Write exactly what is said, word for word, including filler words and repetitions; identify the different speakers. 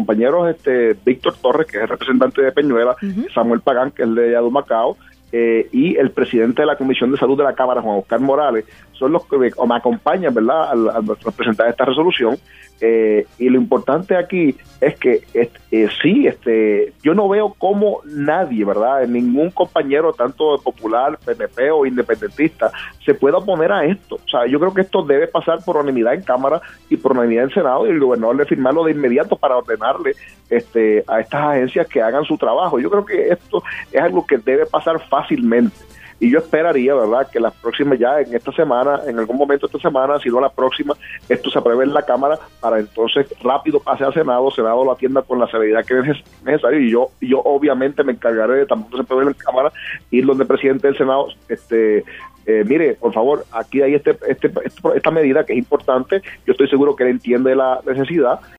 Speaker 1: compañeros este Víctor Torres, que es el representante de Peñuela, uh-huh. Samuel Pagán, que es el de Yadumacao, eh, y el presidente de la Comisión de Salud de la Cámara, Juan Oscar Morales, son los que me, o me acompañan, ¿verdad?, al, al presentar esta resolución. Eh, y lo importante aquí es que este, eh, sí, este, yo no veo cómo nadie, ¿verdad?, ningún compañero, tanto popular, P N P o independentista, se pueda oponer a esto. O sea, yo creo que esto debe pasar por unanimidad en Cámara y por unanimidad en Senado, y el gobernador debe firmarlo de inmediato para ordenarle este, a estas agencias que hagan su trabajo. Yo creo que esto es algo que debe pasar fácilmente. Y yo esperaría, ¿verdad?, que las próximas, ya en esta semana, en algún momento esta semana, si no la próxima, esto se apruebe en la Cámara para entonces rápido pase al Senado, Senado lo atienda con la severidad que es necesario, y yo yo obviamente me encargaré de tampoco se apruebe en la Cámara, ir donde el presidente del Senado, este eh, mire, por favor, aquí hay este, este, este esta medida que es importante, yo estoy seguro que él entiende la necesidad,